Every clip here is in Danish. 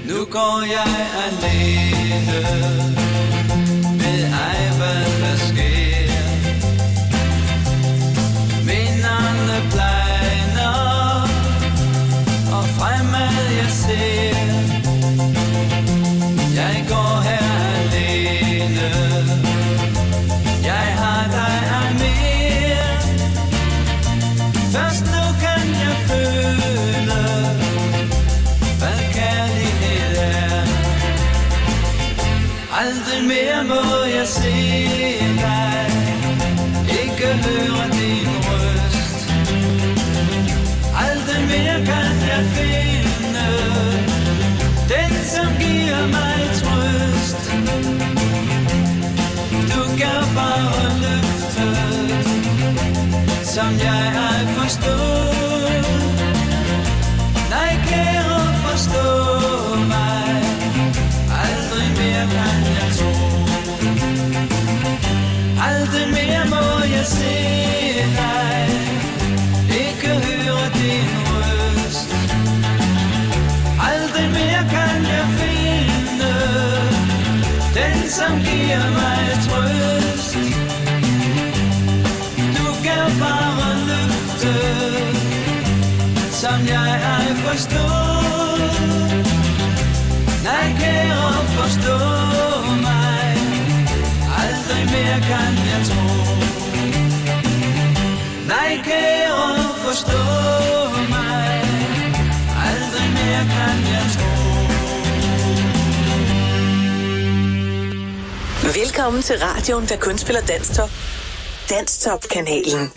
Nu går jeg alene, ved ej hvad der sker. Minderne blegner, og fremad jeg ser. Jeg går her alene, jeg har dig af mere. Først nu kan jeg føle, hvad kærlighed er. Aldrig mere må jeg se dig, ikke høre din røst. Aldrig mere kan jeg finde den, som giver mig trøst. Du gav bare løftet, som jeg ej forstod. Nej, kære, forstå mig, aldrig mere kan jeg tro. Aldrig mere må jeg se dig, ikke høre din røst. Aldrig mere kan jeg finde den, som giver mig trøst. Du gav bare løftet, som jeg ej forstod. Nej, kære, forstå mig, aldrig mere kan jeg tro. Nej, kære, forstå mig, aldrig mere kan jeg tro. Velkommen til radioen, der kun spiller Danstop. Danstop-kanalen.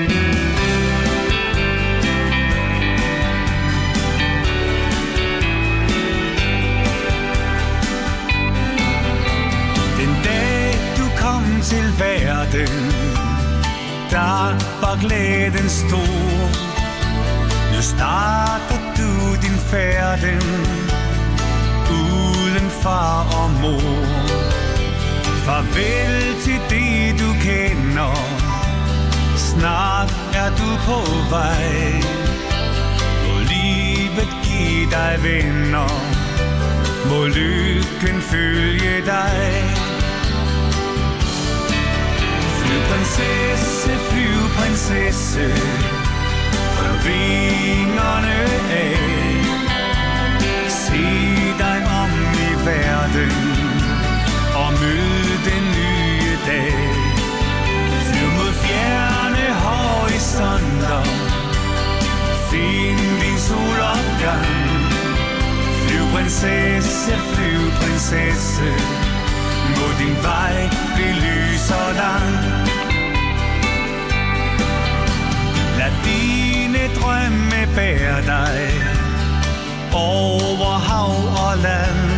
Til verden, der var glæden stor. Nu starter du din færden, uden far og mor. Farvel til det du kender, snart er du på vej. Må livet give dig venner, må lykken følge dig. Flyvprinsesse, flyvprinsesse, prøv vingerne af. Se dig om i verden, og mød den nye dag. Flyv mod fjerne horisonter, find din solopgang. Flyvprinsesse, flyvprinsesse, må din vej blive lys og lang. Lad dine drømme bære dig over hav og land.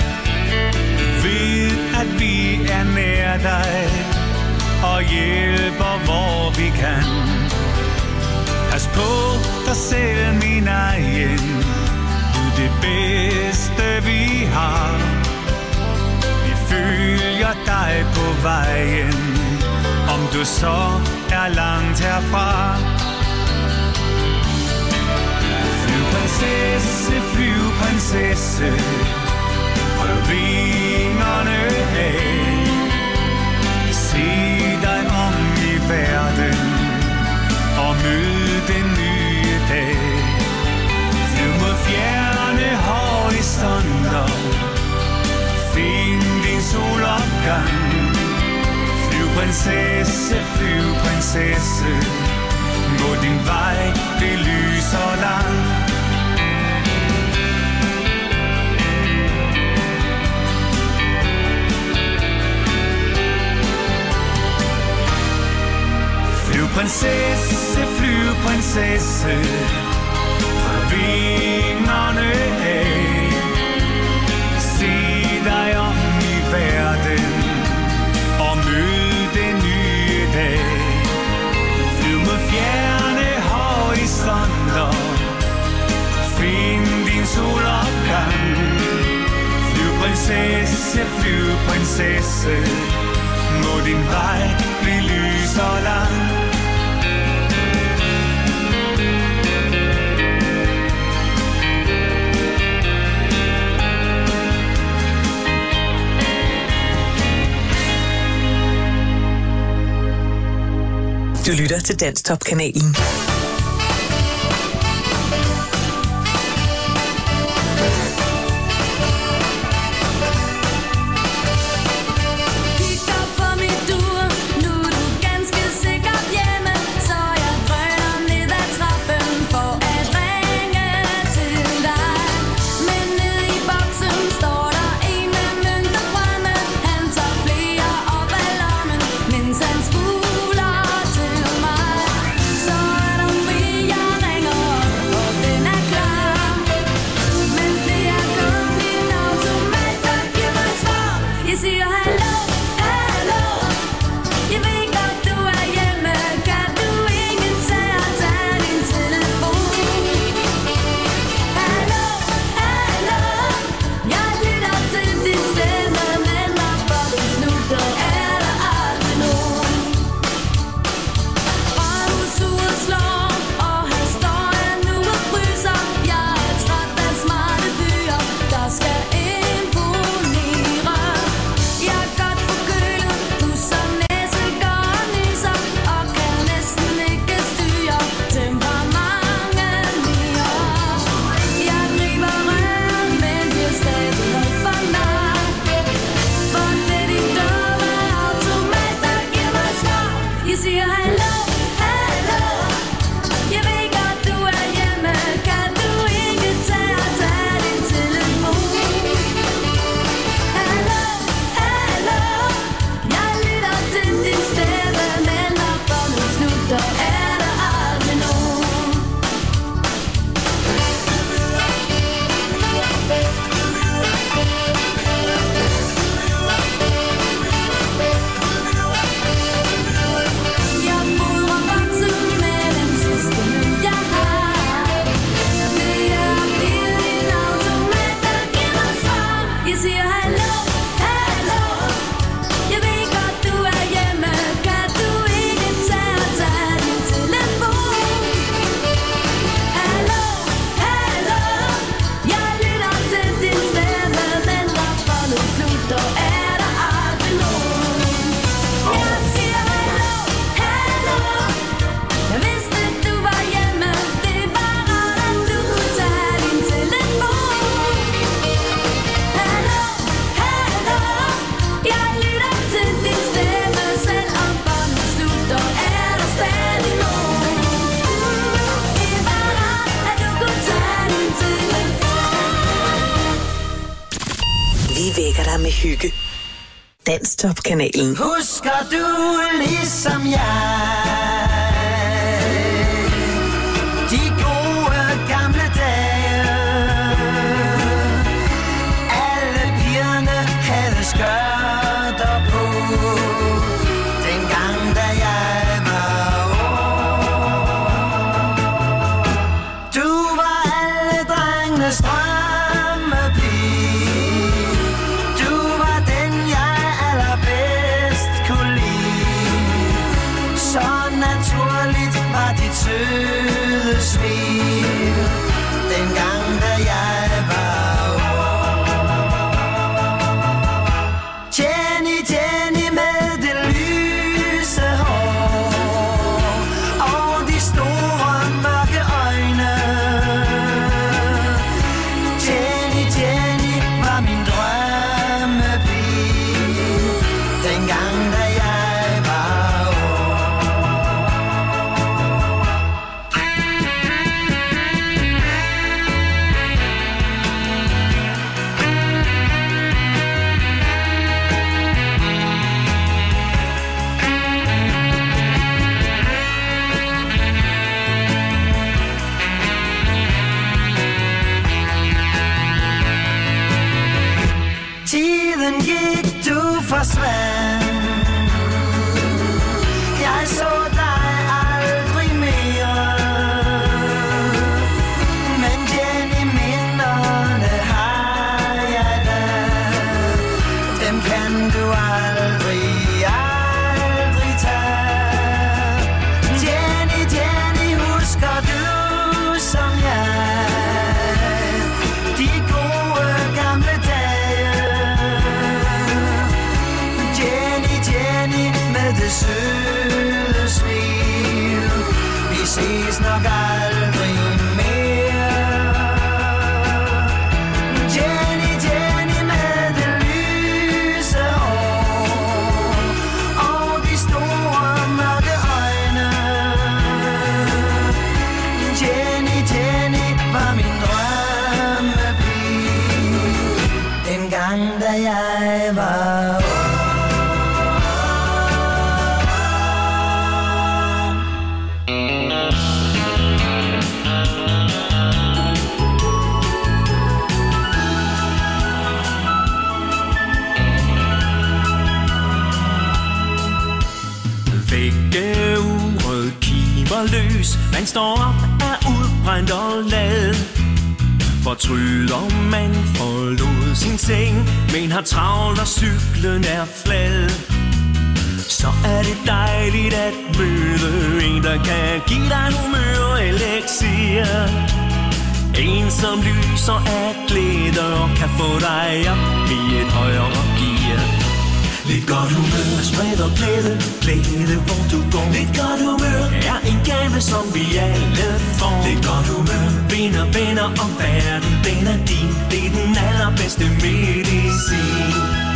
Ved at vi er nær dig og hjælper hvor vi kan. Pas på dig selv, min egen, du er det bedste vi har. Følger dig på vejen, om du så er langt herfra. Flyvprinsesse, flyvprinsesse, prøv vingerne af. Se dig om i verden, og mød den nye dag. Flyv mod fjerne horisonter, find din solopgang. Flyvprinsesse, flyvprinsesse, må din vej blive lys og lang. Flyvprinsesse, flyvprinsesse, prøv vingerne af. Se dig om i verden, og mød den nye dag. Flyv mod fjerne horisonter, find din solopgang. Flyvprinsesse, flyvprinsesse, må din vej blive lys og lang. Du lytter til Danstop-kanalen. Med hygge. Danstop-kanalen. Husker du ligesom jeg de gode gamle dage? Alle pigerne havde skørter på, dengang da jeg var ung. Du var alle drengenes drøm. Søde smil, dengang da jeg var ung. Jenny, Jenny med det lyse hår og de store mørke øjne. Jenny, Jenny var min drømmepige, dengang da jeg var ung. Tiden gik, du forsvandt. Jeg så dig aldrig mere. Men Jenny, minderne har jeg da. Dem kan du aldrig, aldrig tage. Jenny, Jenny, husker du som jeg de gode gamle dage? Jenny, jeg var ung. Vækkeuret kimer løs. Man står op af udbrændt og lad. Fortryder man forlod sin seng, men har travlt og cyklen er flad. Så er det dejligt at møde en, der kan give dig humør elixir. En som lyser af glæde og kan få dig op i et højere gear. Lidt godt humør, spreder glæde, glæde hvor du går. Lidt godt humør er en gave, som vi alle får. Lidt godt humør, venner og verden, den er din. Det er den allerbedste medicin.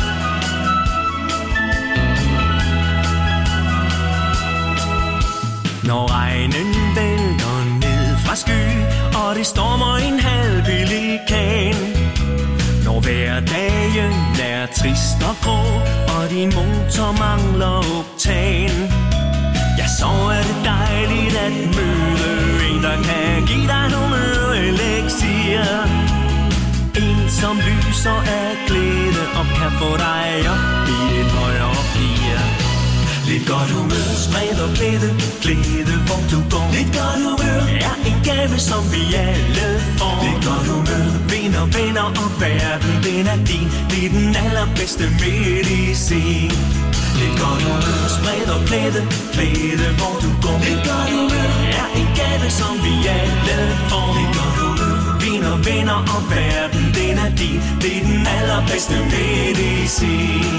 Når regnen vælter ned fra sky, og det stormer en halv pelikan. Når hverdagen er trist og grå, og din motor mangler oktan, ja, så er det dejligt at møde en, der kan give dig humør elixir. En som lyser af glæde og kan få dig op i et højere gear. Lidt godt humør, spreder glæde, glæde hvor du går. Lidt godt humør er en gave, som vi alle får. Lidt godt humør, venner og verden, den er din. Det er den allerbedste medicin. Lidt godt humør, spreder glæde, glæde hvor du går. Lidt godt humør er en gave, som vi alle får. Lidt godt humør, venner og verden, den er din. Det er den allerbedste medicin.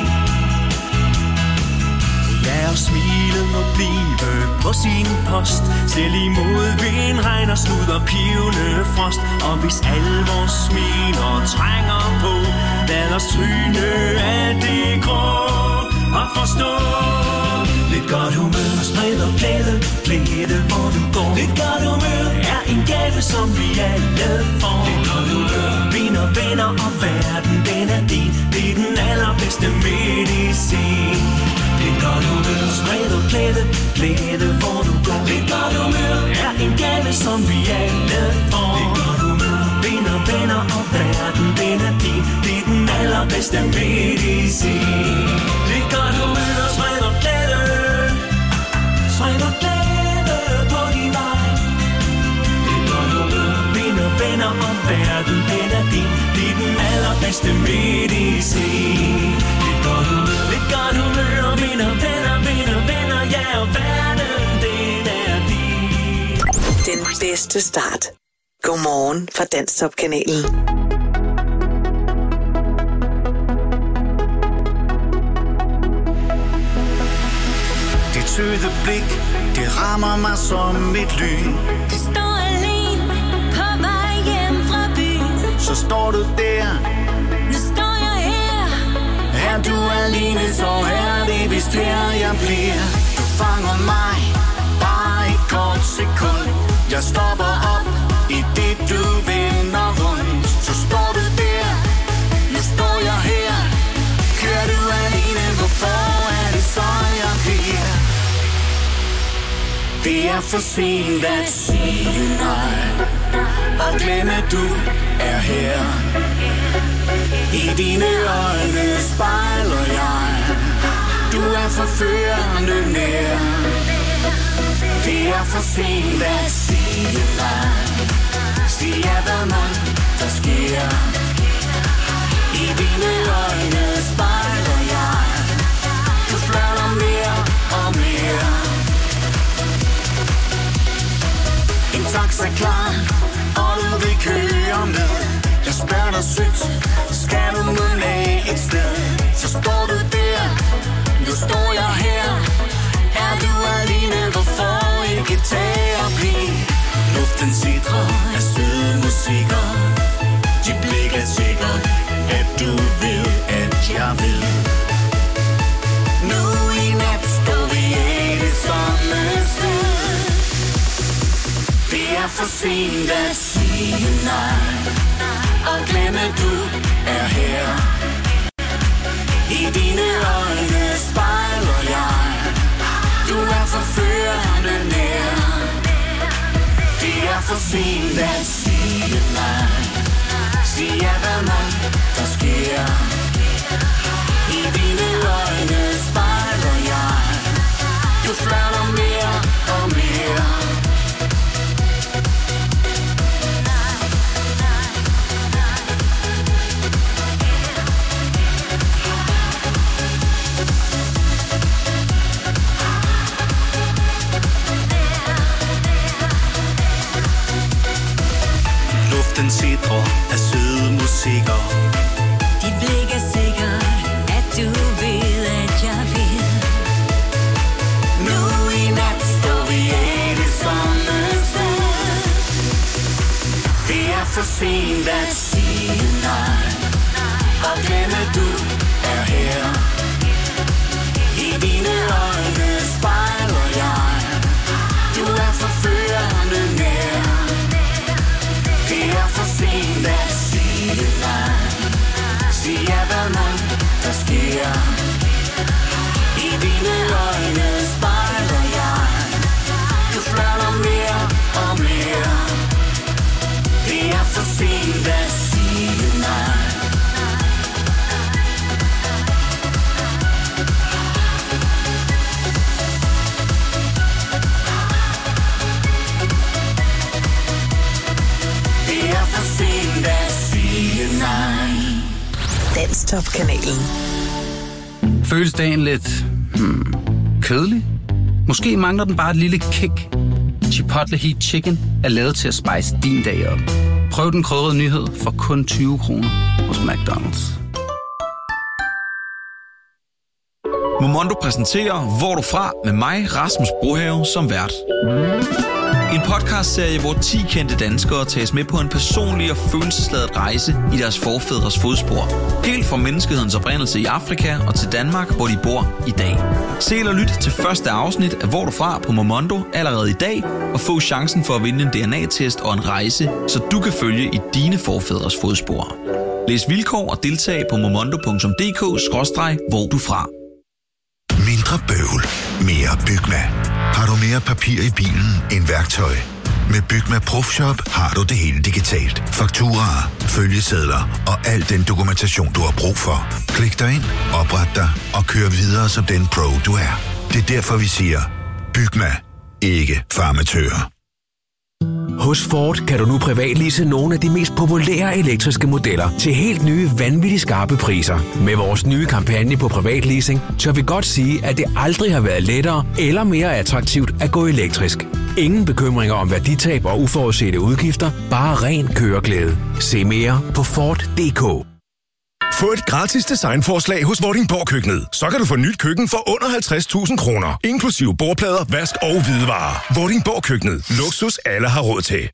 Ja, og smilet må blive på sin post. Selv imod vind, regn og slud og pivende frost. Og hvis alle vores smiler trænger på, lad os tryne af det grå og forstå. Lidt godt humør, spreder glæde, glæde hvor du går. Lidt godt humør er en gave, som vi alle får. Lidt godt humør, venner og verden, den er din. Det er den allerbedste medicin. Lidt godt humør, spreder glæde, glæde hvor du går. Lidt godt humør er en gave, som vi alle får. Lidt godt humør, venner og verden, den er din. Det er den allerbedste medicin. Lidt godt humør, spreder glæde, spreder glæde på din vej. Lidt godt humør, venner og verden, den er din. Det er den allerbedste medicin. Lidt godt humør, venner, ja, og verden, den er din. Den bedste start. Godmorgen fra Danstop-kanalen. Dit søde blik, det rammer mig som et lyn. Du står alene på vej hjem fra byen. Så står du der. Nu står jeg her. Er du alene, så er det vist her jeg bliver. Du fanger mig, bare et kort sekund. Jeg stopper op i det du vender rundt. Så står du der, nu står jeg her. Kører du alene, hvorfor er det så jeg bliver? Det er for sent at sige nej, og glemme du er her. I dine øjne spejler jeg. Du er forførende nær. Det er for sent at sige nej. Sig ja, hvad mon der sker. I dine øjne spejler jeg. Du flørter mere og mere. En taxa klar, og du vil køre med. Jeg spørger dig sødt, skal du med af et sted? Så står du der, nu står jeg her. Er du alene, hvorfor ikke tage og blive? Luften sidrer af søde musikker. Dit blik er sikkert, at du ved, at jeg ved. Nu i nat står vi i det samme sted. Det er for sent at sige nej, og glemme du er her. der sker. I dine øjne spejler jeg. Du flatter mere og mere. Luften sidder af søde musikker. Dit blik er sikkert, at du ved, at jeg vil. Nu i nat står vi af det samme sted. Det er for sent at sige nej. Og glemme du er her. I dine øjne spejler jeg. Du er forførende nær. Det er for sent at sige nej. Sig ja, hvad mon der sker. I dine øjne spejler jeg. Du flatter mere og mere. Det er for sent at sige nej. Det er for sent at sige nej. Danstop-kanalen. Føles dagen lidt kedelig? Måske mangler den bare et lille kick. Chipotle Heat Chicken er lavet til at spice din dag op. Prøv den krydrede nyhed for kun 20 kroner hos McDonald's. Momondo præsenterer Hvor du fra med mig, Rasmus Brohave, som vært. En podcastserie, hvor 10 kendte danskere tages med på en personlig og følelsesladet rejse i deres forfædres fodspor. Helt fra menneskehedens oprindelse i Afrika og til Danmark, hvor de bor i dag. Se eller lyt til første afsnit af Hvor du fra på Momondo allerede i dag, og få chancen for at vinde en DNA-test og en rejse, så du kan følge i dine forfædres fodspor. Læs vilkår og deltag på momondo.dk/hvor du fra. Mindre bøvl, mere Bygma. Har du mere papir i bilen end værktøj? Med Bygma ProFshop har du det hele digitalt. Fakturaer, følgesedler og al den dokumentation, du har brug for. Klik dig ind, opret dig og kør videre som den pro, du er. Det er derfor, vi siger, Bygma, ikke farmatører. Hos Ford kan du nu privatlease nogle af de mest populære elektriske modeller til helt nye, vanvittigt skarpe priser. Med vores nye kampagne på privatleasing, tør vi godt sige, at det aldrig har været lettere eller mere attraktivt at gå elektrisk. Ingen bekymringer om værditab og uforudsete udgifter, bare ren køreglæde. Se mere på Ford.dk. Få et gratis designforslag hos Vordingborg Køkkenet. Så kan du få nyt køkken for under 50.000 kroner. Inklusive bordplader, vask og hvidevarer. Vordingborg Køkkenet. Luksus alle har råd til.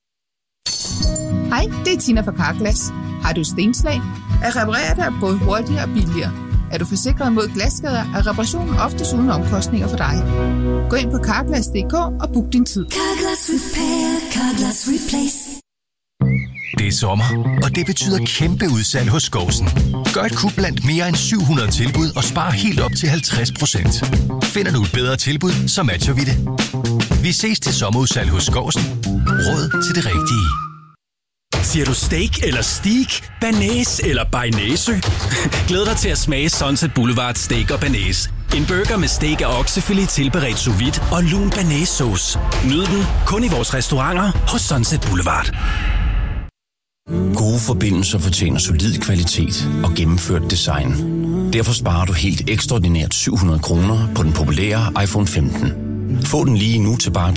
Hej, det er Tina fra Carglass. Har du stenslag? At reparere det er både hurtigere og billigere. Er du forsikret mod glasskader, er reparationen oftest uden omkostninger for dig. Gå ind på Carglass.dk og book din tid. Carglass Repair, Carglass Replace. Det er sommer, og det betyder kæmpe udsalg hos Skousen. Gør et kub blandt mere end 700 tilbud og spar helt op til 50%. Finder du et bedre tilbud, så matcher vi det. Vi ses til sommerudsalg hos Skousen. Råd til det rigtige. Siger du steak eller steak, banæs eller bearnaise? Glæd dig til at smage Sunset Boulevard Steak og Banæs. En burger med steak af oksefilet tilberedt sous vide og lun banæssauce. Nyd den kun i vores restauranter hos Sunset Boulevard. Gode forbindelser fortjener solid kvalitet og gennemført design. Derfor sparer du helt ekstraordinært 700 kroner på den populære iPhone 15. Få den lige nu til bare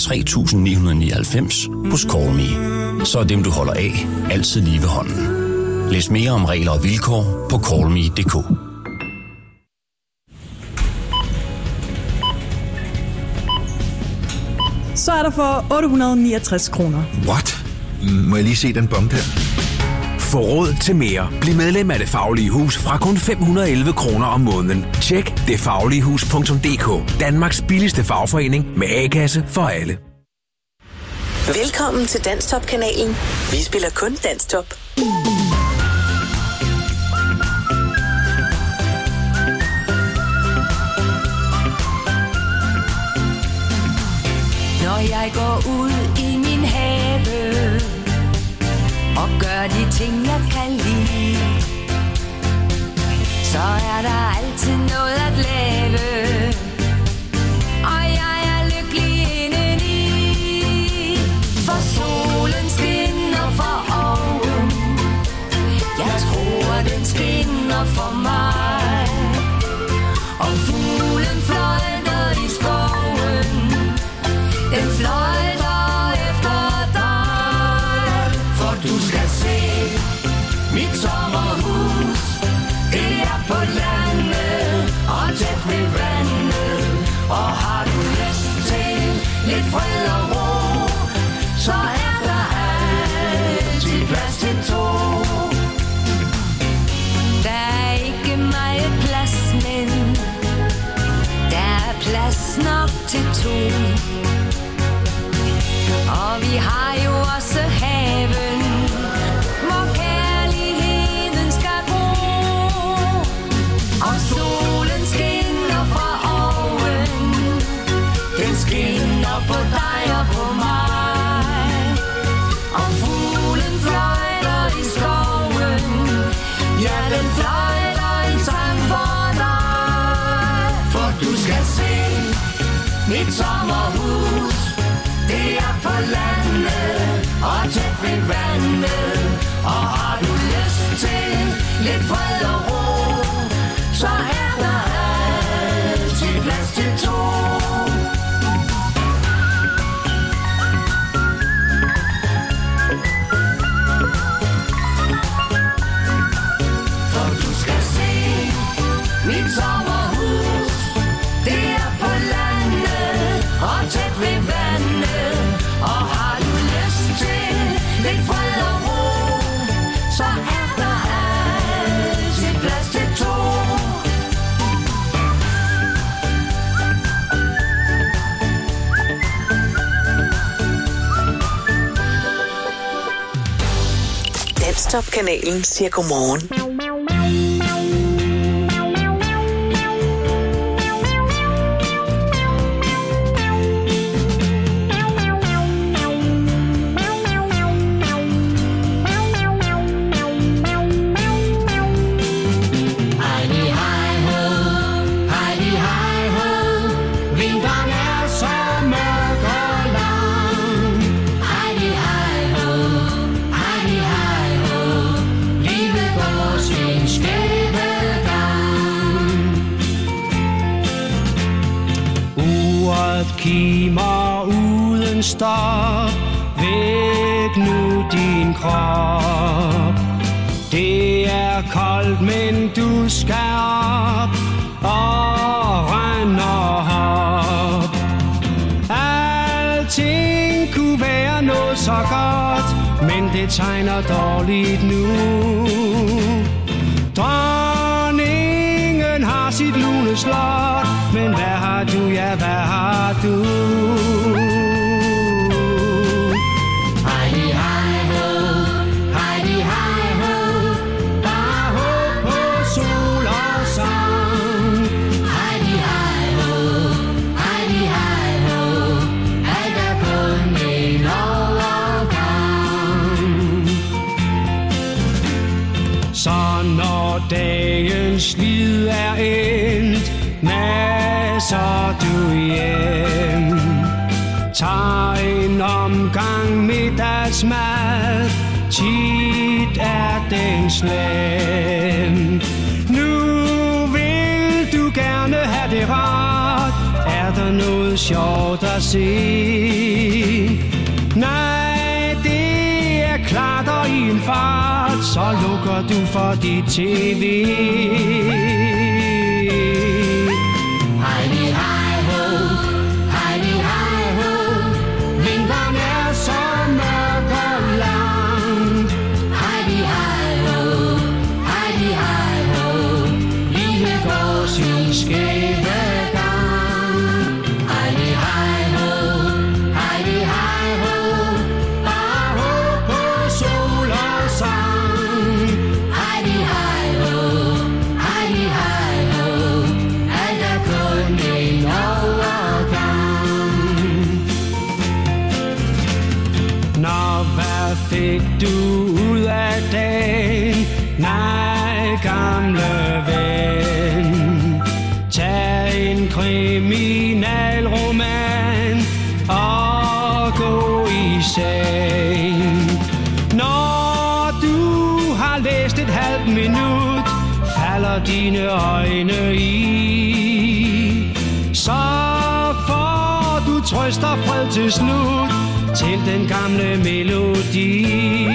3.999 hos Callme. Så er dem, du holder af, altid lige ved hånden. Læs mere om regler og vilkår på callme.dk. Så er der for 869 kroner. What? Må jeg lige se den bombe her? Få råd til mere. Bliv medlem af Det Faglige Hus fra kun 511 kroner om måneden. Tjek detfagligehus.dk. Danmarks billigste fagforening med A-kasse for alle. Velkommen til Danstop-kanalen. Vi spiller kun Danstop. Når jeg går ud i min have og gør de ting, jeg kan lide, er der altid noget at lave. Og jeg er lykkelig indeni, for solen skinner for oven. Jeg tror, den skinner for mig. Og fuglen fløjter i skoven, den fløjter efter dig. For du skal se mit sommerhus, det er på landet og tæt ved vandet. Og har du lyst til lidt fred og ro, så er der altid plads til to. Der er ikke meget plads, men der er plads nok til to. Og vi har jo også haven, hvor kærligheden skal gro. Og solen skinner fra oven, den skinner på dig og på mig. Og fuglen fløjter i skoven, ja, den fløjter i sang for dig. For du skal se mit sommerhus, det er på landet og tæt ved vandet. Og har du lyst til lidt fred og ro, så er der altid plads til to. For du skal se mit sommerhus, det er på landet og tæt ved vandet. Og har du lyst til lidt fred og ro, så er der altid plads til to. Danstop-kanalen siger godmorgen. Kimer uden stop, væk nu din krop. Det er koldt, men du skal op og rende og hop. Alting kunne være noget så godt, men det tegner dårligt nu. Dronningen har sit lune slot, men hvad har du, ja, hvad har du? Heidi, hej ho, Heidi, hej ho, bare håb på sol og sang. Heidi, hej ho, Heidi, hej ho, alt er kun en overgang. Så når dagens slid er endt, nasser du hjem. Tag en omgang middagsmad, tit er den slem. Nu vil du gerne have det rart, er der noget sjovt at se? Nej, det er klart og i en fart, så lukker du for dit tv. Heidi, hej ho, Heidi, hej ho, vinteren er så mørk og lang. Heidi, hej ho, Heidi, hej ho, livet går sin skæve gang. Heidi, hej ho, Heidi, hej ho, bare håb på sol og sang. Heidi, hej ho, Heidi, hej ho, alt er kun en overgang. Nå, hvad fik du ud af dagen? Nej, gamle ven. er dine øjne i. Så får du trøst og fred til slut til den gamle melodi.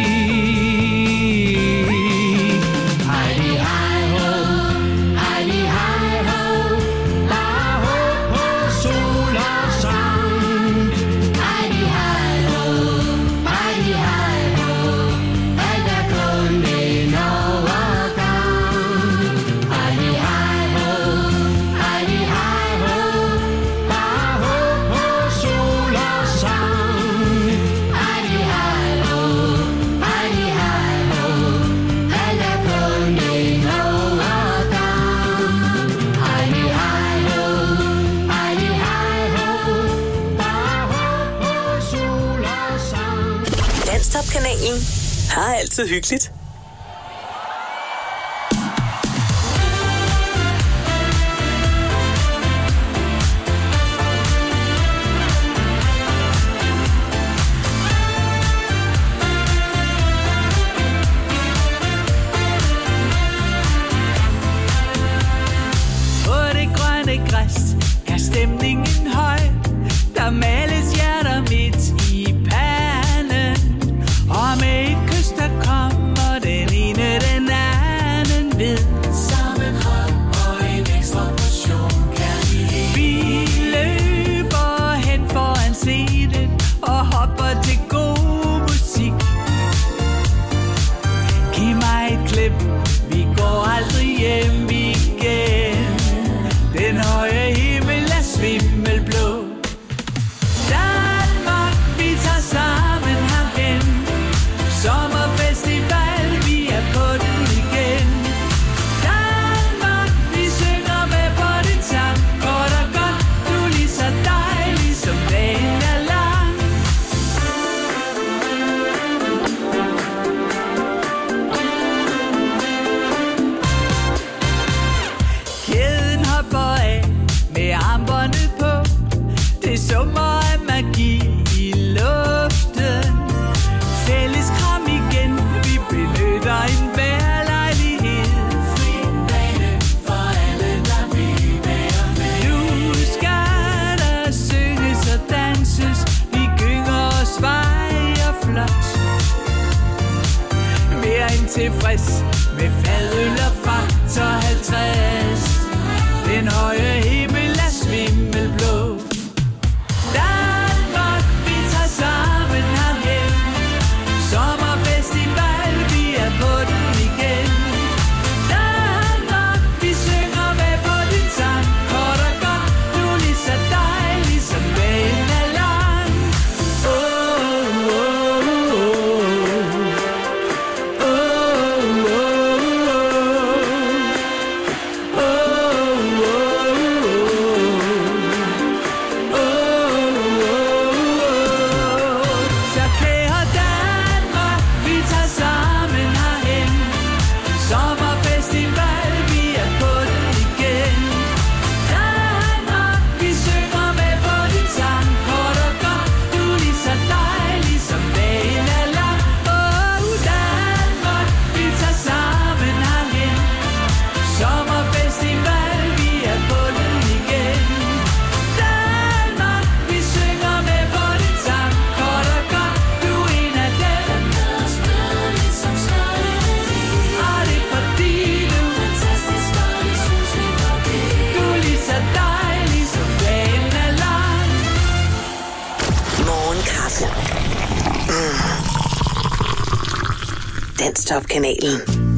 Heidi, hej ho, Heidi, hej ho, bare håb på sol og sang. Heidi, hej ho, Heidi, hej ho, alt er kun en overgang. Heidi, hej ho, Heidi, hej ho, bare håb på sol og sang. Heidi, hej ho, Heidi, hej ho, alt er kun en overgang. Heidi, hej ho, Heidi, hej ho, bare håb på sol og sang. Danstop-kanalen har altid hyggeligt. På det grønne græs er stemningen høj. Der males hjerter midt i panden. Og med et kys, der kommer den ene den anden ved. Sammenhold og en ekstra portion kærlighed. Vi løber hen foran scenen og hopper til god musik. Giv mig et klip, vi går aldrig hjem igen. Den høje himmel er svimmelblå. Danmark, vi tager sammen herhen. Sommerfestival, vi er på den igen. Danmark, vi synger med på din sang. Kort og godt, du er lige så dejlig, som dagen er lang. Kæden hopper af med armbåndet på. Det summer af magi i luften. Fælles kram igen, vi benytter enhver lejlighed. Fri bane for alle, der vil være med. Nu skal der synges og danses. Vi gynger og svejer flot. Mere end tilfreds med fadøl og faktor 50. Den høje himmel er svimmelblå. Danmark, vi tager sammen herhen. Sommerfestival, vi er på den igen. Danmark, vi synger med på din sang. Kort og godt, du er lige så dejlig, som dagen er lang. Oh, oh, oh, oh. Oh, oh, så kære Danmark, vi tager sammen herhen. Sommerfestival, vi er på den igen. Danmark, vi synger med på din sang. Kort og godt, du er lige så dejlig, som dagen er lang. Oh, Danmark, vi tager sammen herhen. Sommerfestival, vi er på den igen. Danmark, vi synger med på din sang. Kort og godt, du er en af dem. Og det er fordi du er fantastisk, og det synes vi forbi. Du er lige så dejlig, som dagen er lang. Morgenkaffe. Danstop-kanalen.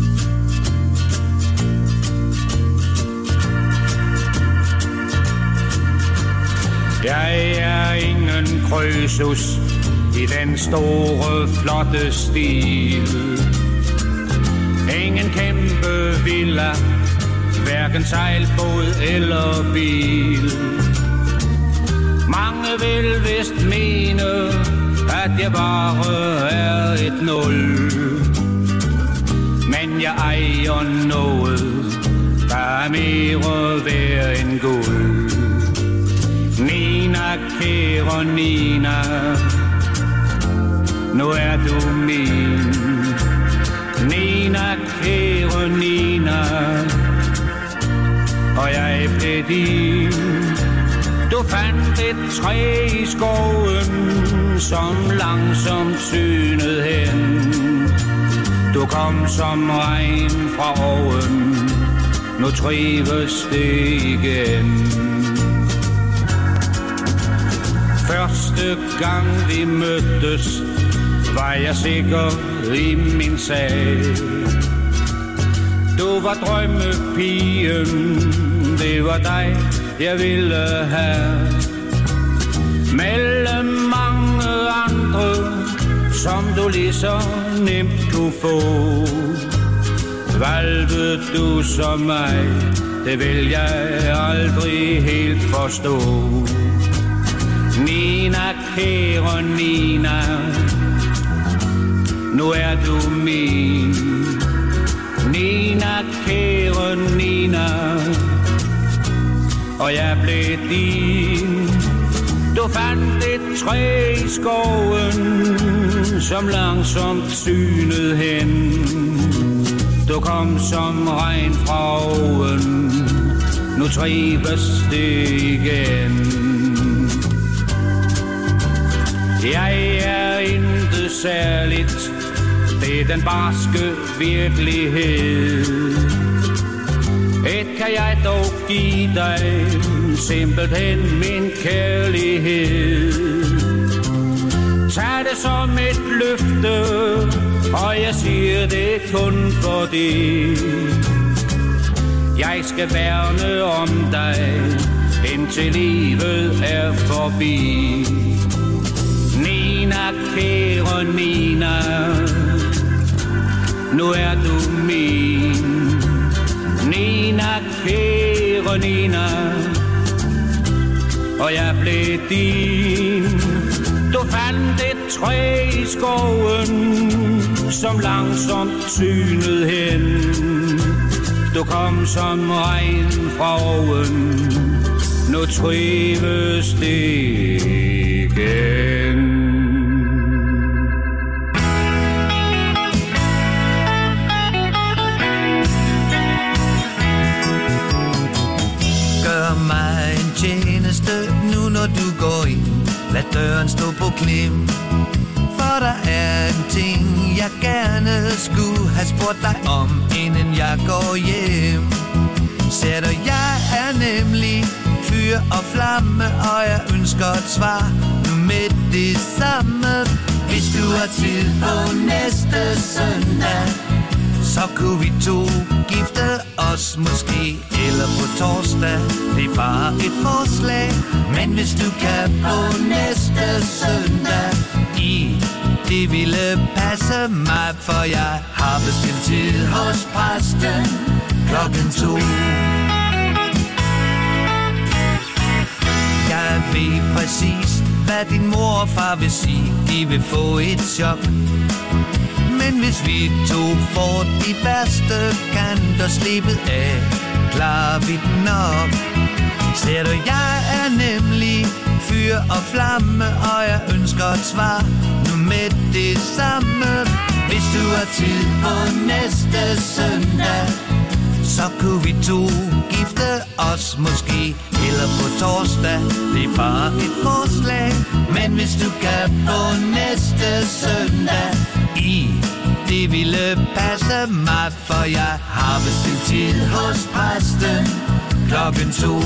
Jeg er ingen krøsus i den store, flotte stil. Ingen kæmpe villa, hverken sejlbåd eller bil. Mange vil vist mene, at jeg bare er et nul. Men jeg ejer noget, der er mere værd end guld. Nina, kære Nina, nu er du min. Nina, kære Nina, og jeg blev din. Du fandt et træ i skoven, som langsomt synede hen. Du kom som regn fra oven, nu trives det igen. Første gang vi mødtes, var jeg sikker i min sag. Du var drømmepigen, det var dig, jeg ville have. Mellem mange andre, som du lige så nemt kunne få, valgte du som mig, det vil jeg aldrig helt forstå. Nina, kære Nina, nu er du min. Nina, kære Nina, og jeg blev din. Du fandt et træ i skoven, som langsomt synede hen. Du kom som regn fra oven, nu trives det igen. Jeg er intet særligt, det er den barske virkelighed. Et kan jeg dog give dig, simpelthen min kærlighed. Tag det som et løfte, og jeg siger det kun for det. Jeg skal værne om dig, indtil livet er forbi. Nina, kære Nina, nu er du min. Nina, kære Nina, og jeg blev din. Du fandt et træ i skoven, som langsomt synede hen. Du kom som regn fra oven, nu trives det igen. Tjeneste nu når du går ind, lad døren stå på klem. For der er en ting jeg gerne skulle have spurgt dig om, inden jeg går hjem. Ser du, jeg er nemlig fyr og flamme, og jeg ønsker et svar nu med det samme. Hvis du har tid på næste søndag, så kunne vi to gifte os måske, eller på torsdag, det er bare et forslag. Men hvis du kan på næste søndag, det ville passe mig, for jeg har bestilt tid hos præsten 2:00. Jeg ved præcis, hvad din mor og far vil sige, de vil få et chok. Men hvis vi to får de værste kanter slippet af, klarer vi den nok. Ser du, jeg er nemlig fyr og flamme, og jeg ønsker et svar nu med det samme. Hvis du har tid på næste søndag, så kunne vi to gifte os måske, eller på torsdag, det er bare et forslag. Men hvis du kan på næste søndag, det ville passe mig, for jeg har bestilt tid hos præsten 2:00.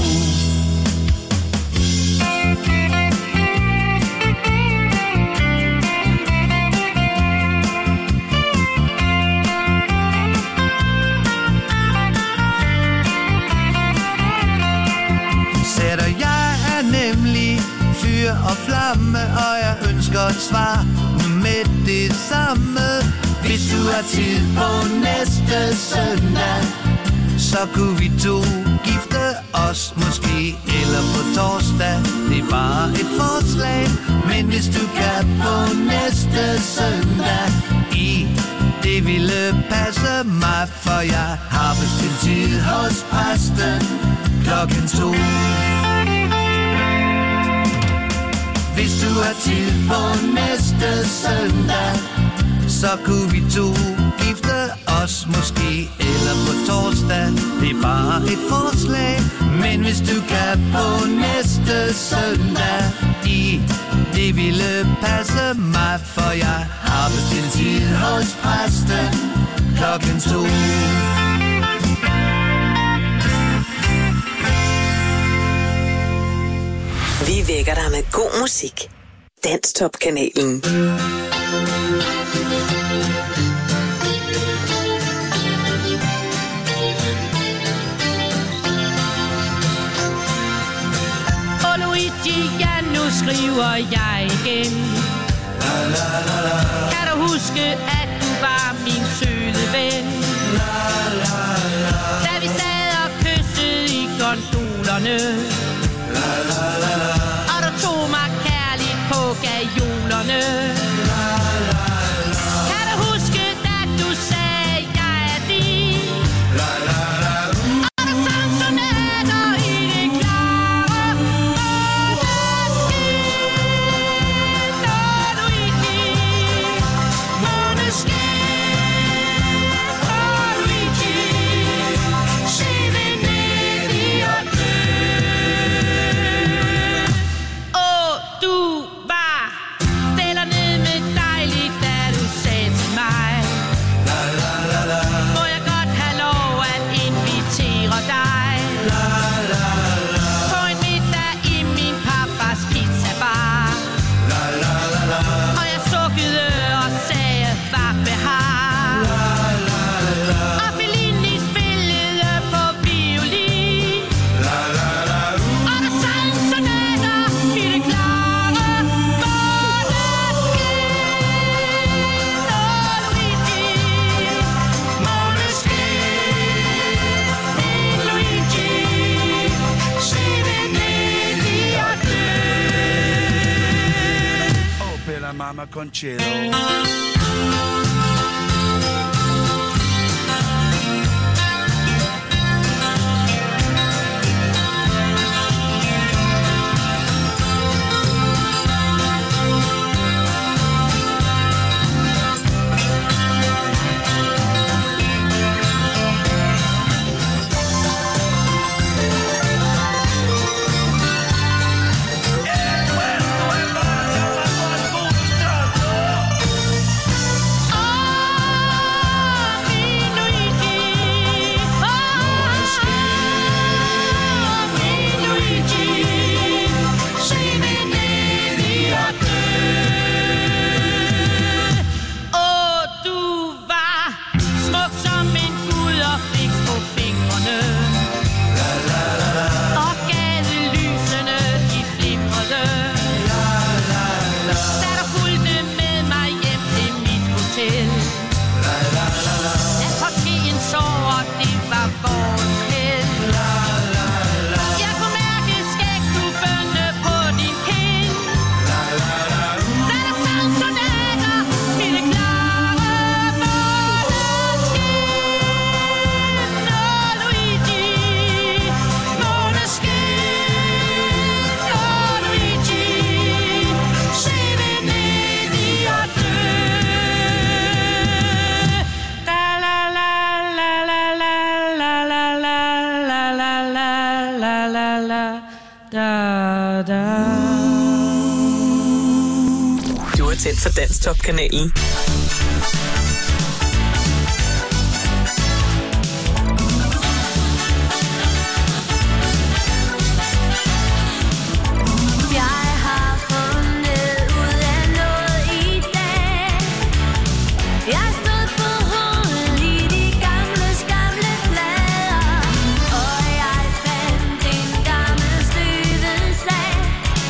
Ser du, jeg er nemlig fyr og flamme, og jeg ønsker et svar nu med det samme. Hvis du har tid på næste søndag, så kunne vi to gifte os måske, eller på torsdag, det er bare et forslag. Men hvis du kan på næste søndag, det ville passe mig, for jeg har bestilt tid hos præsten 2:00. Hvis du har tid på næste søndag, så kunne vi to gifte os måske, eller på torsdag, Det er bare et forslag, men hvis du kan på næste søndag i det ville passe mig, for jeg har bestilt tid hos præsten 2:00. Vi vækker dig med god musik. Danstop-kanalen. Luigi, ja, nu skriver jeg igen. Kan du huske, at du var min søde ven? Da vi sad og kyssede i gondolerne, og du tog mig kærligt på gajolerne. Kan du huske, da du sagde, jeg er din? Og du sang sonater i det klare måneskin. Og Luigi, måneskin. Og Luigi, se Venedig og dø. Åh, du var dellerne med dejligt, da du sagde til mig, må jeg godt have lov at invitere dig på en middag i min pappas pizzabar. Og jeg sukkede og sagde, hvad behag. Og Fellini spillede på violin, og der sang sonater i det klare måneskin. Og Luigi, måneskin. Luigi, se Venedig og dø. Oh, bella mamma Conchero. Du er tændt for Danstop-kanalen.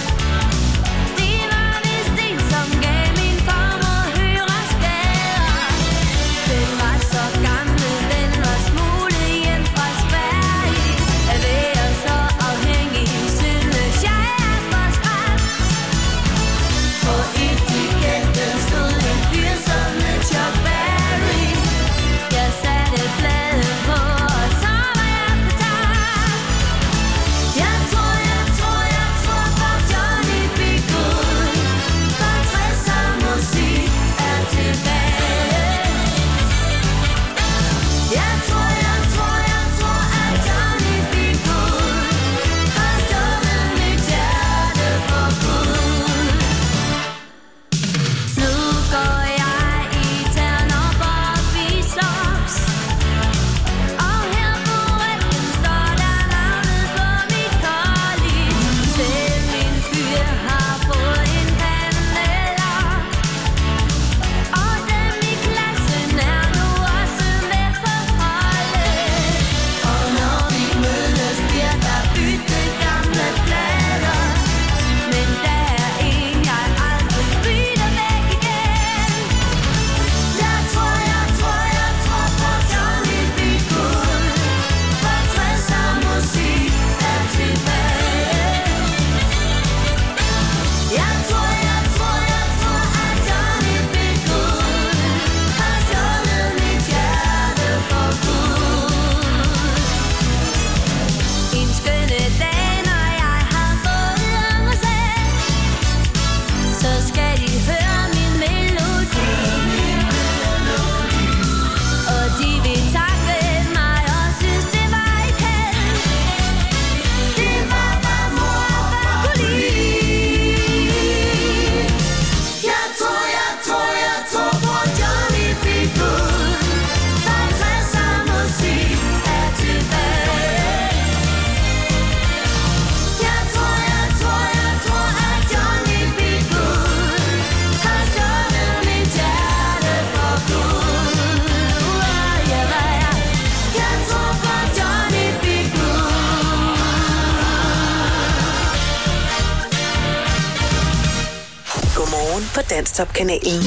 Det var vist en, som gav min farmor høreskader. på Danstop-kanalen.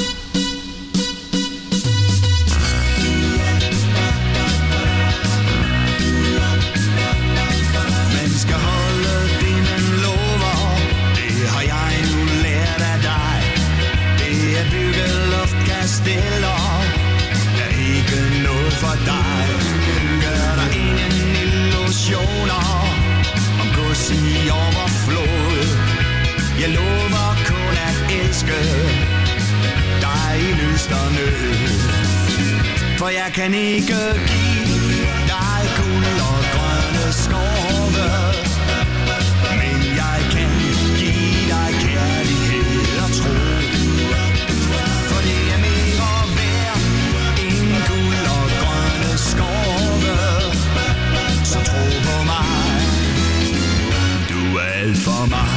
Man skal holde det, man lover. Det har jeg nu lært af dig. Det er bygget luftkasteller. Er ikke noget for dig. Gør der ingen illusioner om gods i overflod. Jeg lover kun at elske dig i lyst og nød. For jeg kan ikke give dig guld og grønne skove, men jeg kan give dig kærlighed og tro. For det er mere værd end guld og grønne skove. Så tro på mig, du er alt for mig.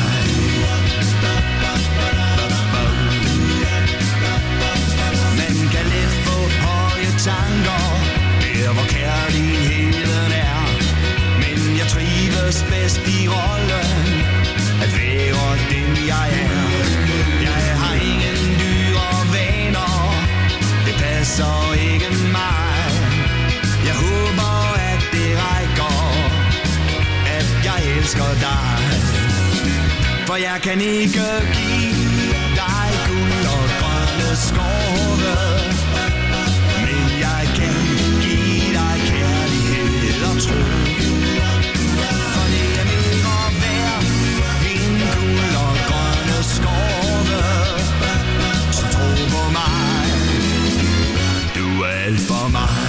Man kan let få høje tanker, der hvor kærligheden er. Men jeg trives bedst i rollen, at være den jeg er. Jeg har ingen dyre vaner, det passer ikke mig. Jeg håber at det rækker, at jeg elsker dig. For jeg kan ikke give dig guld og grønne skove, men jeg kan give dig kærlighed og tro. For det er mere værd end guld og grønne skove. Så tro på mig, du er alt for mig.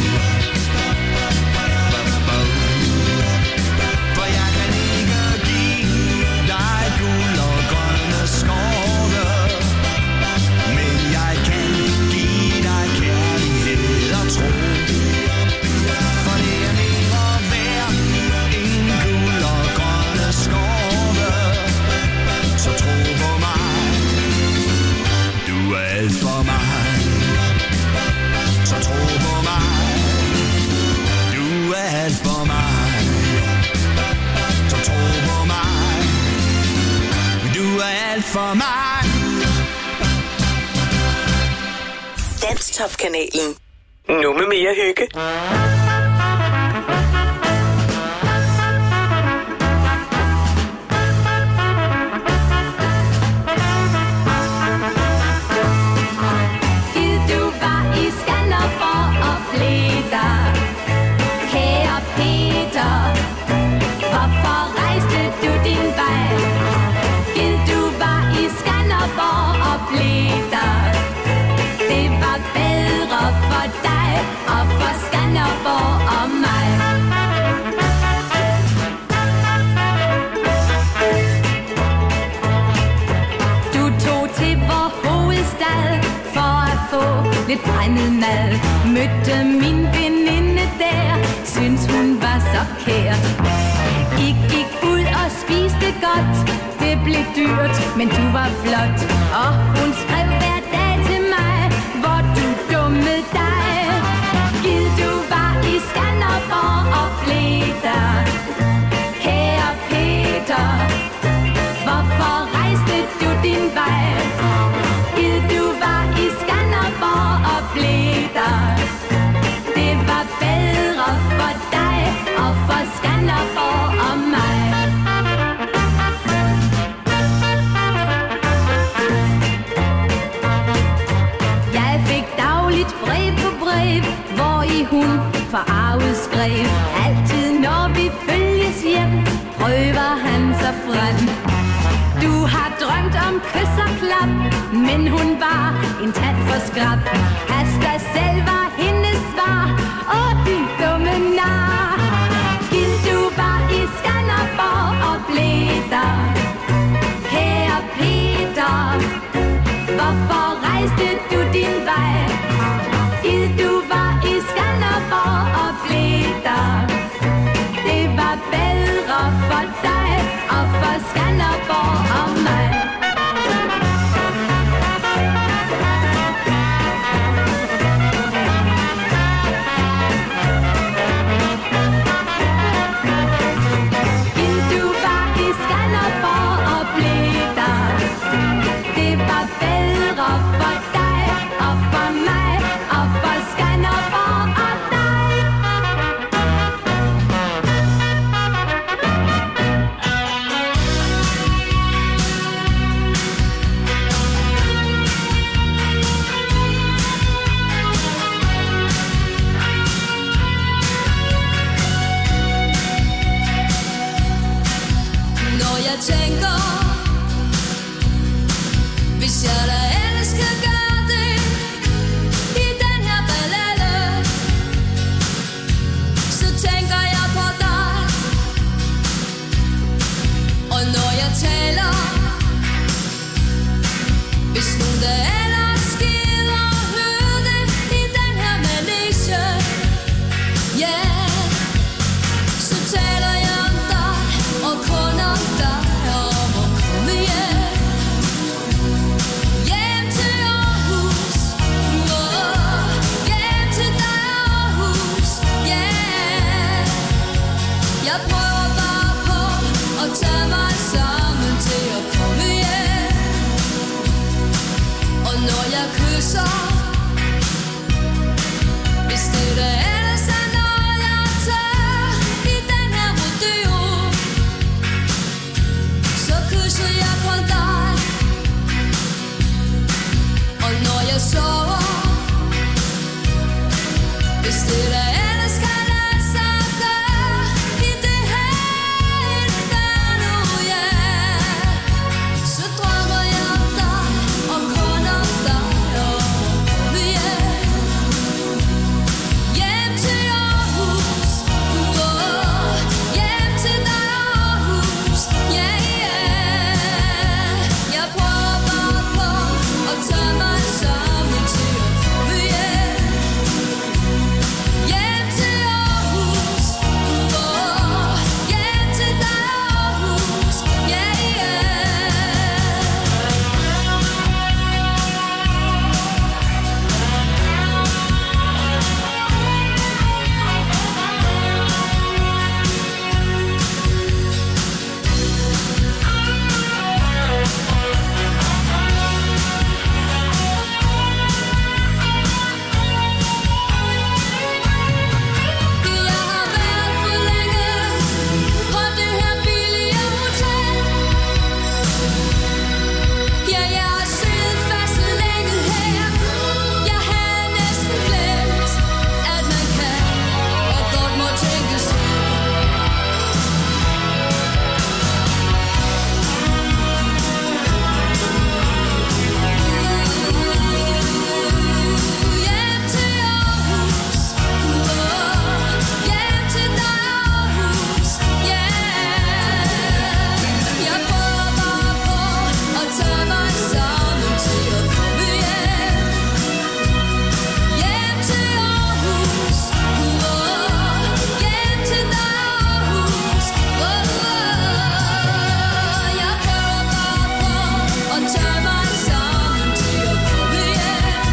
For jeg kan ikke give dig guld og grønne skove, men jeg kan give dig kærlighed og tro. For det er mere værd end guld og grønne skove. Så tro på mig, du er alt for mig. Så tro på mig, du er alt for mig. Så tro på mig, du er alt for mig. Danstop-kanalen. Nu med mere hygge. Gid du var i Skanderborg og blev der, kære Peter. Hvorfor rejste du din vej? Gid du var i Skanderborg og blev der. Det var bedre for dig og for Skanderborg og mig. Du tog til vor hovedstad for at få lidt fremmed mad. Mødte min veninde der, synes hun var så kær. I gik ud og spiste godt, det blev dyrt, men du var flot. Og hun skrev hver dag til mig, hvor du dummede dig. Gid du var i Skanderborg og blev der, kære Peter. Hvorfor rejste du din vej? Gid du var i Skanderborg og blev der. Det var bedre for dig og for Skanderborg og mig. Jeg fik dagligt brev på brev, hvor i hun forarvet skrev. Altid når vi følges hjem, prøver han sig frem. Du har drømt om kys og klap, men hun var en tand for skrab. Pas dig selv var hendes svar, åh din dumme nar. Gid du var i Skanderborg og blev der, kære Peter. Hvorfor rejste du din vej? Gid du var i Skanderborg og blev der. Det var bedre for dig og for Skanderborg og mig. jeg tænker, hvis jeg da ellers kan gøre det i den her ballade, så tænker jeg på dig. Og når jeg taler, hvis nogen der ellers gider høre det i den her manege, yeah, så taler jeg om dig og kun om dig, om at komme hjem. Hjem til Aarhus, hjem til dig Aarhus, yeah. Jeg prøver bare på at tage mig sammen til at komme hjem. Og når jeg kysser, hvis det der ellers er noget jeg tager i den her rodeo, så kysser jeg kun dig. Og når jeg sover, hvis det der ellers kan lade sig gøre i det her inferno, yeah, så drømmer jeg om dig og kun om dig, og komme hjem. Hjem til Aarhus, hjem til dig Aarhus, yeah, yeah. Jeg prøver bare på at tage mig sammen til at komme hjem. Hjem til Aarhus, hjem til dig Aarhus, yeah, jeg har været for længe på det her billige hotel. Ja, jeg har siddet fast så længe her. Jeg havde næsten glemt, at man kan og godt må tænke sig. Hjem til Aarhus, hjem til dig Aarhus, yeah. Jeg prøver bare på at tage mig sammen til at komme hjem. Hjem til Aarhus, hjem til dig Aarhus, jeg prøver bare på at tage mig sammen til at komme hjem.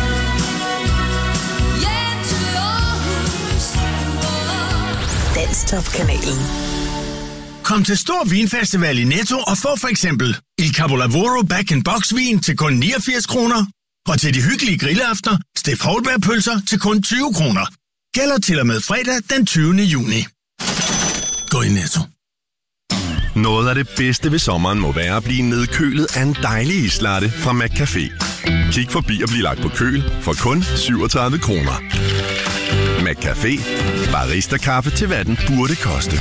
Hjem til Aarhus, Danstop-kanalen. Kom til Stor Vinfestival i Netto og få for eksempel Il Capolavoro Back-in-Box-vin til kun 89 kroner. Og til de hyggelige grillaftener, Steff Holdberg-pølser til kun 20 kroner. Gælder til og med fredag den 20. juni. Gå i Netto. Noget af det bedste ved sommeren må være at blive nedkølet af en dejlig islatte fra McCafé. Kig forbi og bliv lagt på køl for kun 37 kroner. McCafé. Barista-kaffe til hvad den burde koste.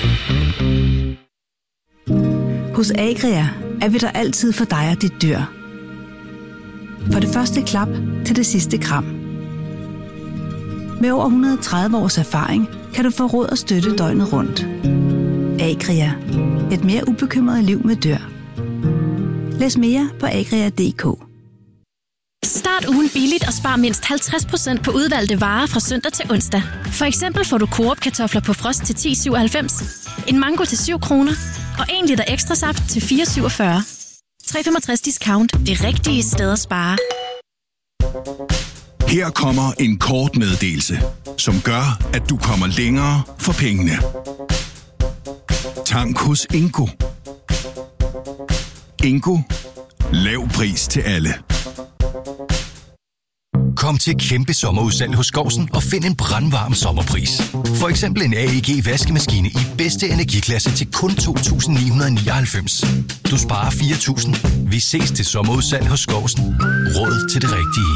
Hos Agria er vi der altid for dig og dit dyr. For det første klap til det sidste kram. Med over 130 års erfaring kan du få råd og støtte døgnet rundt. Agria. Et mere ubekymret liv med dyr. Læs mere på agria.dk. Start ugen billigt og spar mindst 50% på udvalgte varer fra søndag til onsdag. For eksempel får du Coop kartofler på frost til 10,97, en mango til 7 kroner og 1 liter ekstra saft til 4,47. 3,65 discount. Det rigtige sted at spare. Her kommer en kort meddelelse, som gør, at du kommer længere for pengene. Tank hos Ingo. Ingo. Lav pris til alle. Kom til kæmpe sommerudsalg hos Skovsen og find en brandvarm sommerpris. For eksempel en AEG vaskemaskine i bedste energiklasse til kun 2.999. Du sparer 4.000. Vi ses til sommerudsalg hos Skovsen. Råd til det rigtige.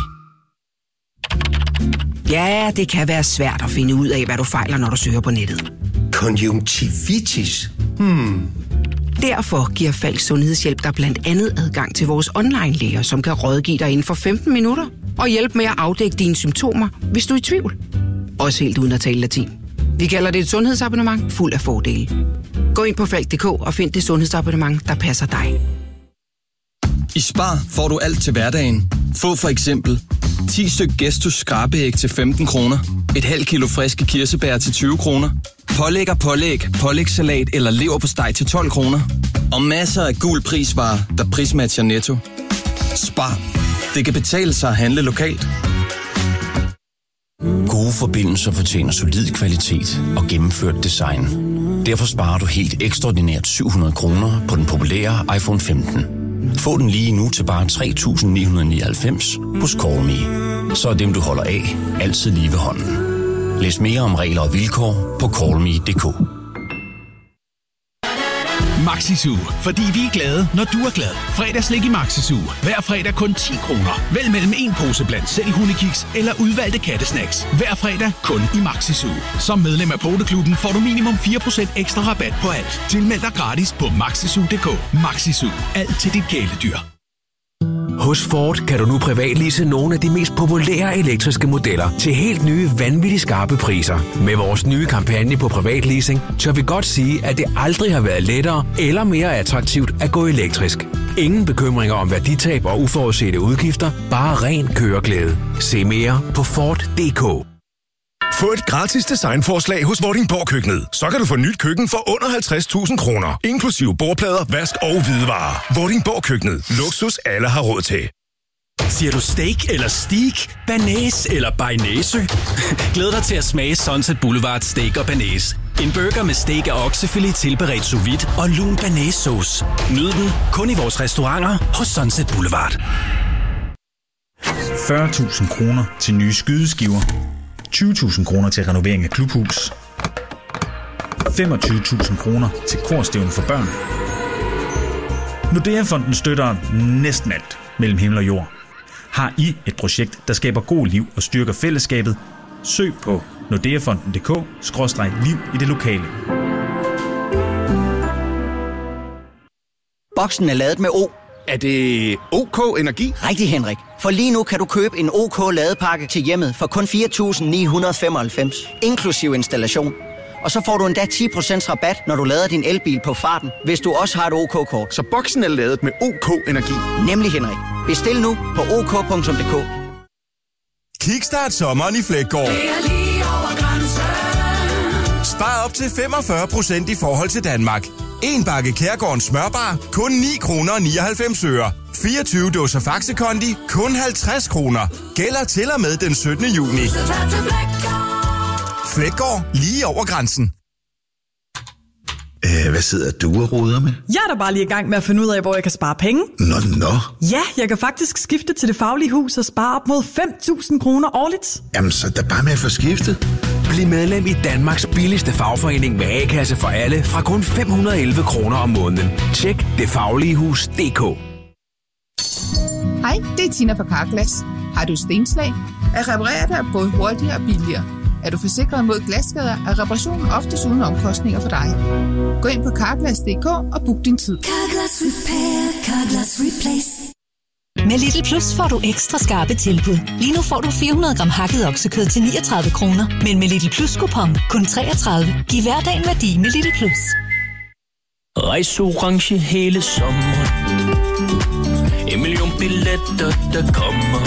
Ja, det kan være svært at finde ud af, hvad du fejler, når du søger på nettet. Konjunktivitis? Derfor giver Falk Sundhedshjælp dig blandt andet adgang til vores online-læger, som kan rådgive dig inden for 15 minutter og hjælpe med at afdække dine symptomer, hvis du er i tvivl. Også helt uden at tale latin. Vi kalder det et sundhedsabonnement fuld af fordele. Gå ind på falk.dk og find det sundhedsabonnement, der passer dig. I Spar får du alt til hverdagen. Få for eksempel 10 styk Gestus skrabeæg til 15 kroner, et halvt kilo friske kirsebær til 20 kroner, pålægsalat eller leverpostej til 12 kroner, og masser af gul prisvarer, der prismatcher Netto. Spar. Det kan betale sig at handle lokalt. Gode forbindelser fortjener solid kvalitet og gennemført design. Derfor sparer du helt ekstraordinært 700 kroner på den populære iPhone 15. Få den lige nu til bare 3.999 hos CallMe. Så er dem, du holder af, altid lige ved hånden. Læs mere om regler og vilkår på callme.dk. Maxi-Zoo, fordi vi er glade, når du er glad. Fredagslik i Maxi-Zoo. Hver fredag kun 10 kroner. Vælg mellem en pose blandt selv hundekiks eller udvalgte kattesnacks. Hver fredag kun i Maxi-Zoo. Som medlem af Poteklubben får du minimum 4% ekstra rabat på alt. Tilmeld dig gratis på maxizoo.dk. Maxi-Zoo. Alt til dit kæledyr. Hos Ford kan du nu privatlease nogle af de mest populære elektriske modeller til helt nye, vanvittigt skarpe priser. Med vores nye kampagne på privatleasing, tør vi godt sige, at det aldrig har været lettere eller mere attraktivt at gå elektrisk. Ingen bekymringer om værditab og uforudsete udgifter, bare ren køreglæde. Se mere på Ford.dk. Få et gratis designforslag hos Vordingborg Køkkenet. Så kan du få nyt køkken for under 50.000 kroner. Inklusive bordplader, vask og hvidevarer. Vordingborg Køkkenet. Luksus alle har råd til. Siger du steak eller steak, banæs eller bearnaise? Glæd dig til at smage Sunset Boulevard Steak og Banæs. En burger med steak og oksefilet tilberedt sous vide og lun banæssauce. Nyd den kun i vores restauranter hos Sunset Boulevard. 40.000 kroner til nye skydeskiver. 20.000 kroner til renovering af klubhus. 25.000 kroner til korstævne for børn. Nordea-fonden støtter næsten alt mellem himmel og jord. Har I et projekt, der skaber god liv og styrker fællesskabet? Søg på nordeafonden.dk/liv i det lokale. Boksen er ladet med O. Er det OK Energi? Rigtig, Henrik. For lige nu kan du købe en OK ladepakke til hjemmet for kun 4.995, inklusiv installation. Og så får du endda 10% rabat, når du lader din elbil på farten, hvis du også har et OK-kort. Så boksen er ladet med OK Energi? Nemlig, Henrik. Bestil nu på ok.dk. Kickstart sommeren i Fleggaard. Spar op til 45% i forhold til Danmark. En bakke Kærgårdens smørbar, kun 9 kroner og 99 øre. 24 dåser Faxe Kondi, kun 50 kroner. Gælder til og med den 17. juni. Fleggaard, lige over grænsen. Hvad sidder du og roder med? Jeg er da bare lige i gang med at finde ud af, hvor jeg kan spare penge. Nå. Ja, jeg kan faktisk skifte til Det Faglige Hus og spare op mod 5.000 kroner årligt. Jamen, så er bare med at få skiftet. Bliv medlem i Danmarks billigste fagforening med A-kasse for alle fra kun 511 kroner om måneden. Tjek detfagligehus.dk. Hej, det er Tina fra Carglass. Har du stenslag? At reparere dig både hurtigere og billigere. Er du forsikret mod glasskader, er reparationen oftest uden omkostninger for dig. Gå ind på Carglass.dk og book din tid. Carglass Repair, Carglass Replace. Med Lidl Plus får du ekstra skarpe tilbud. Lige nu får du 400 gram hakket oksekød til 39 kroner. Men med Lidl Plus-kupon kun 33. Giv hverdagen værdi med Lidl Plus. Rejs orange hele sommeren. 1 million billetter, der kommer.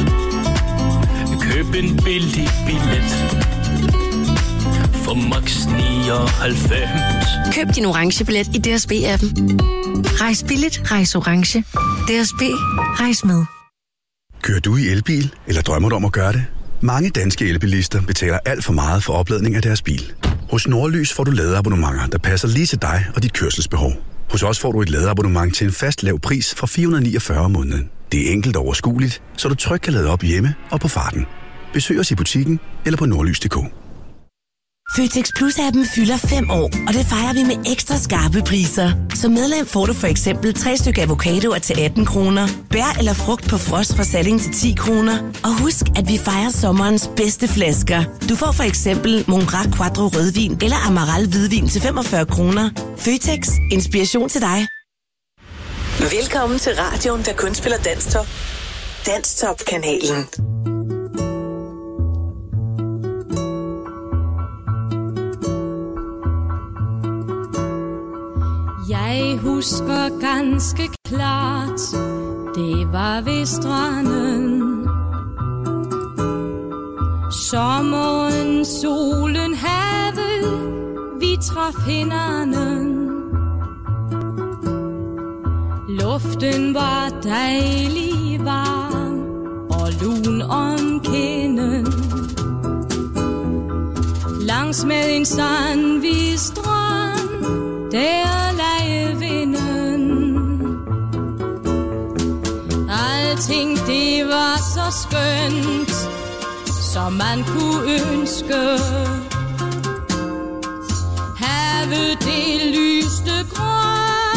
Køb en billig billet for max 99. Køb din orange billet i DSB-appen. Rejs billigt, rejs orange. DSB, rejs med. Kører du i elbil, eller drømmer du om at gøre det? Mange danske elbilister betaler alt for meget for opladning af deres bil. Hos Nordlys får du ladeabonnementer, der passer lige til dig og dit kørselsbehov. Hos os får du et ladeabonnement til en fast lav pris fra 449 om måneden. Det er enkelt og overskueligt, så du trygt kan lade op hjemme og på farten. Besøg os i butikken eller på nordlys.dk. Føtex Plus-appen fylder 5 år, og det fejrer vi med ekstra skarpe priser. Som medlem får du for eksempel 3 stykker avocadoer til 18 kroner, bær eller frugt på frost fra Salling til 10 kroner. Og husk, at vi fejrer sommerens bedste flasker. Du får for eksempel Mongrac Quattro rødvin eller Amaral hvidvin til 45 kroner. Føtex. Inspiration til dig. Velkommen til radioen, der kun spiller Danstop. Danstop-kanalen. Jeg husker ganske klart, det var ved stranden. Sommeren, solen, havet, vi traf hinanden. Luften var dejlig varm og lun om kinden. Langs med en sandvis strand, der lagde vinden. Alting det var så skønt, som man kunne ønske. Havet det lyste grønt.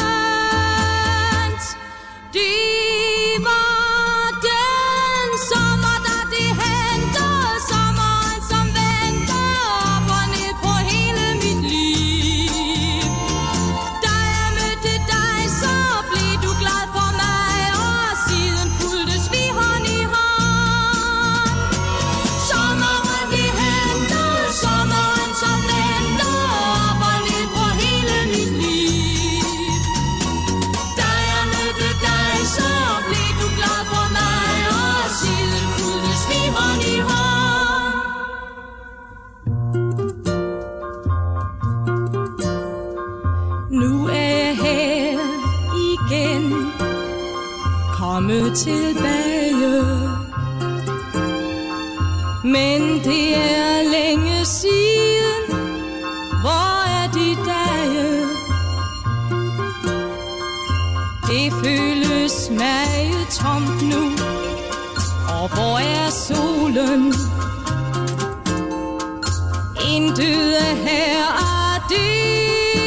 Det var den sommer, da det hente. Sommeren, som venter op og ned på hele mit liv. Da jeg mødte dig, så blev du glad for mig, og siden fulgtes vi hånd i hånd. Sommeren, det hente. Sommeren, som venter op og ned på hele mit liv. Da jeg mødte dig, så blev du glad for mig, og siden fulgtes vi hånd i hånd. Nu er jeg her igen, kommet tilbage. Men det er længe siden, hvor er de dage? Det føles meget tomt nu, og hvor er solen? Intet er her af det,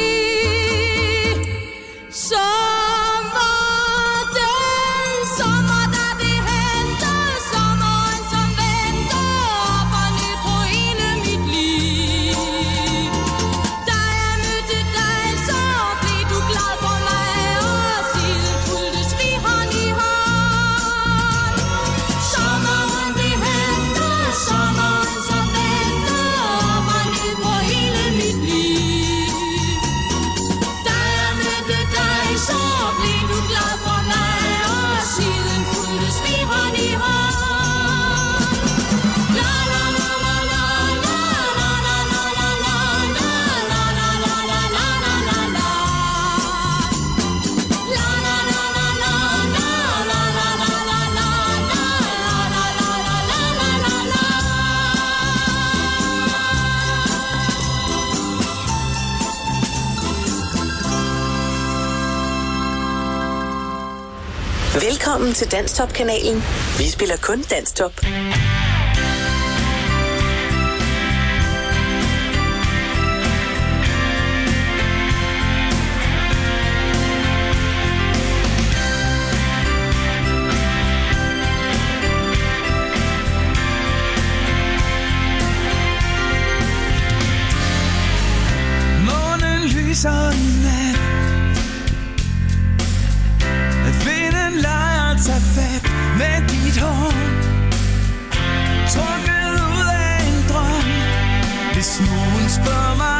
som var den sommer, da det hente. Sommeren, som venter op og ned på hele mit liv. Da jeg mødte dig, så blev du glad for mig, og siden fulgtes vi hånd i hånd. Sommeren, det hente. Sommeren, som venter op og ned på hele mit liv. Da jeg mødte dig, så blev du glad for mig, og siden fulgtes vi hånd i hånd. La la la la la la la la la la la la la la la la la la la. La la la la la la la la la la la la la la la la. Velkommen til Danstop-kanalen. Vi spiller kun Danstop. Månen lyser nat. Vinden leger, tager fat med dit hår. Trukket ud af en drøm. Hvis nogen spørger mig